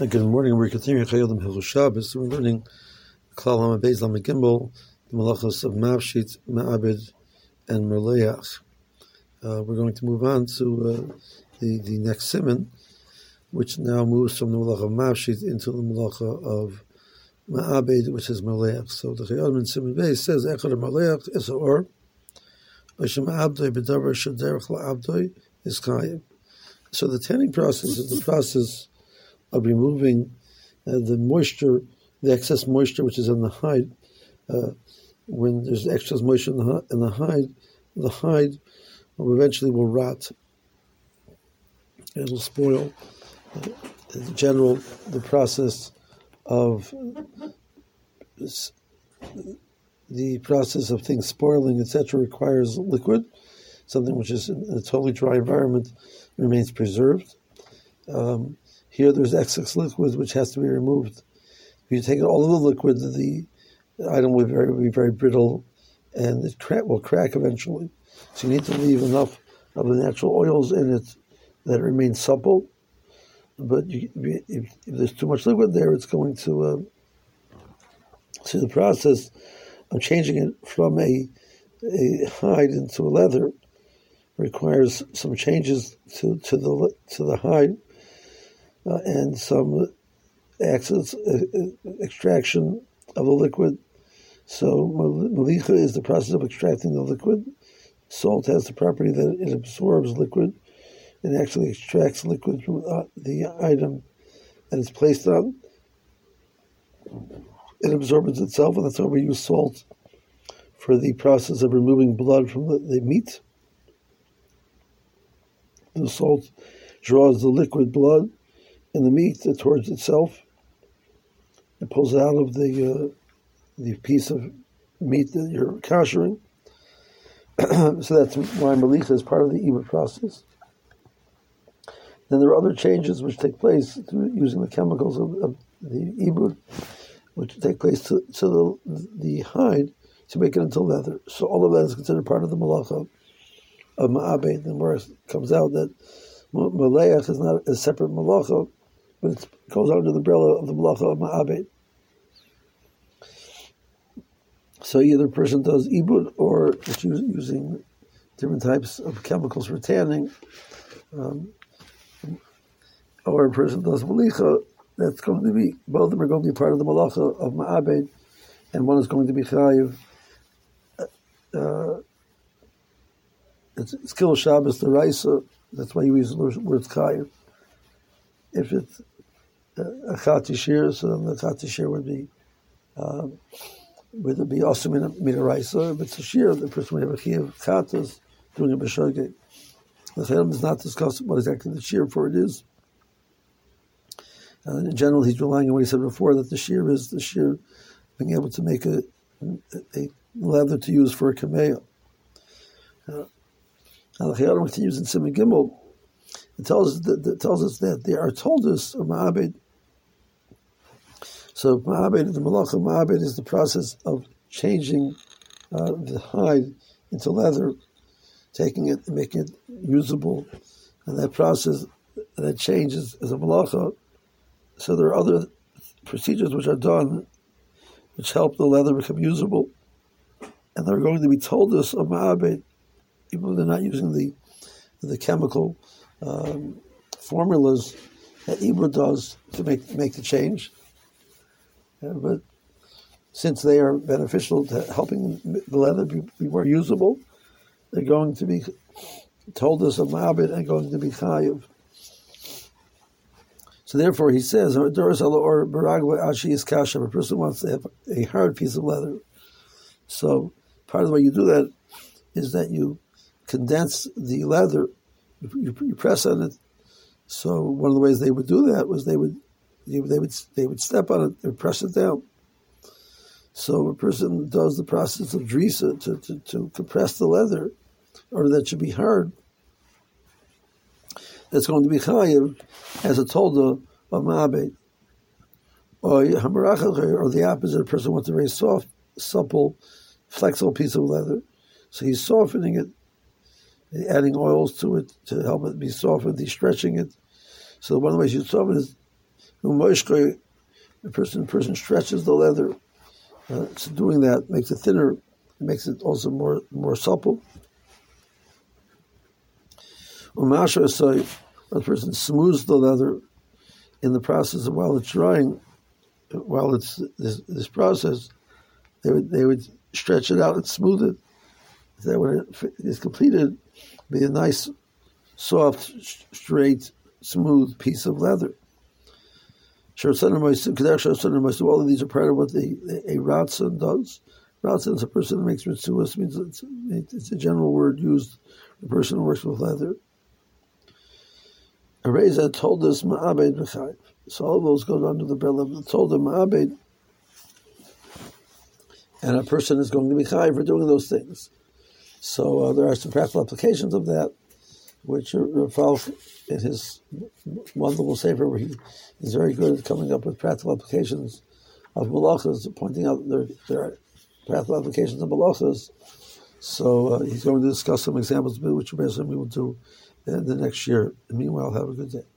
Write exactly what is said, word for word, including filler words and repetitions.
Good morning. We're continuing Chayodim Hilchos Shabbos. We're learning Klal HaMabeis Lamed Gimel, the Malachos of Mavshit, Ma'abed, and Merleach. Uh, we're going to move on to uh, the the next simon, which now moves from the Malacha of Mavshit into the Malacha of Ma'abed, which is Merleach. So the Chayodim in Simon Beis says Echad Merleach is a or, Oshem Abdoi B'Davar Shaderech LaAbdoi is Chayim. So the tanning process is the process of removing uh, the moisture, the excess moisture which is in the hide. Uh, when there's excess moisture in the, in the hide, the hide will eventually will rot. It'll spoil. Uh, in general, the process of the process of things spoiling, et cetera, requires liquid. Something which is in a totally dry environment remains preserved. Um, Here there's excess liquid which has to be removed. If you take all of the liquid, the item will be very, will be very brittle and it crack, will crack eventually. So you need to leave enough of the natural oils in it that it remains supple. But you, if, if there's too much liquid there, it's going to... Uh, so the process of changing it from a, a hide into a leather requires some changes to, to the to the hide. Uh, and some excess uh, extraction of the liquid. So malicha is the process of extracting the liquid. Salt has the property that it absorbs liquid and actually extracts liquid from uh, the item that it's placed on. It absorbs itself, and that's why we use salt for the process of removing blood from the, the meat. The salt draws the liquid blood in the meat towards itself. It pulls out of the uh, the piece of meat that you're koshering. So that's why malicha is part of the ibud process. Then there are other changes which take place through using the chemicals of, of the ibud, which take place to, to the, the hide to make it into leather. So all of that is considered part of the malacha of ma'abed. And where it comes out that Merleach is not a separate malacha, but it goes under the umbrella of the malacha of ma'abed. So either a person does ibud or it's using different types of chemicals for tanning, um, or a person does malicha. That's going to be, both of them are going to be part of the malacha of ma'abed, and one is going to be chayiv. Uh, it's it's Kil Shabbos the Raisa. That's why you use the word chayiv. If it's a chati shir, so then the chati shir would be um, would be also midaraisa. If it's a shir, the person would have a chiyuv chatas doing a b'shogeg. The Chayim does not discuss what exactly the shir for it is. Uh, in general, he's relying on what he said before, that the shir is the shir being able to make a, a leather to use for a kameah. Uh, now the Chayim continues in Simon Gimel. It tells us that, that tells us that they are told us of ma'abed. So ma'abed, the malacha of ma'abed is the process of changing uh, the hide into leather, taking it and making it usable, and that process, that change is, is a malacha. So there are other procedures which are done which help the leather become usable, and they're going to be told us of ma'abed, even though they're not using the the chemical um, formulas that ibud does to make make the change. Uh, but since they are beneficial to helping the leather be, be more usable, they're going to be told us of ma'abed and going to be chayiv. So therefore, he says, or baragwa ashi is kasha. A person wants to have a hard piece of leather. So part of the way you do that is that you condense the leather, you, you press on it. So one of the ways they would do that was they would they would they would step on it and press it down. So a person does the process of drisa to, to, to compress the leather, or that should be hard. That's going to be chayiv as a tolda of ma'abed. Or or the opposite, a person wants a very soft, supple, flexible piece of leather. So he's softening it, adding oils to it to help it be softened. He's stretching it. So one of the ways you soften is The person, person stretches the leather. Uh, so doing that makes it thinner, makes it also more more supple. Umasha say a person smooths the leather in the process of while it's drying, while it's this, this process, they would they would stretch it out and smooth it. That when it is completed, be a nice, soft, straight, smooth piece of leather. All of these are part of what the, a ratzon does. Ratzon is a person who makes mitzuos. Means it's, it's a general word used for a person who works with leather. A Reza told us ma'abed v'chayv. So all of those go under the umbrella of told him ma'abed, and a person is going to be chayv for doing those things. So uh, there are some practical applications of that, which Rav Falk, in his wonderful sefer, where he is very good at coming up with practical applications of malachas, pointing out there, there are practical applications of malachas. So uh, he's going to discuss some examples, which we will do in the next year. And meanwhile, have a good day.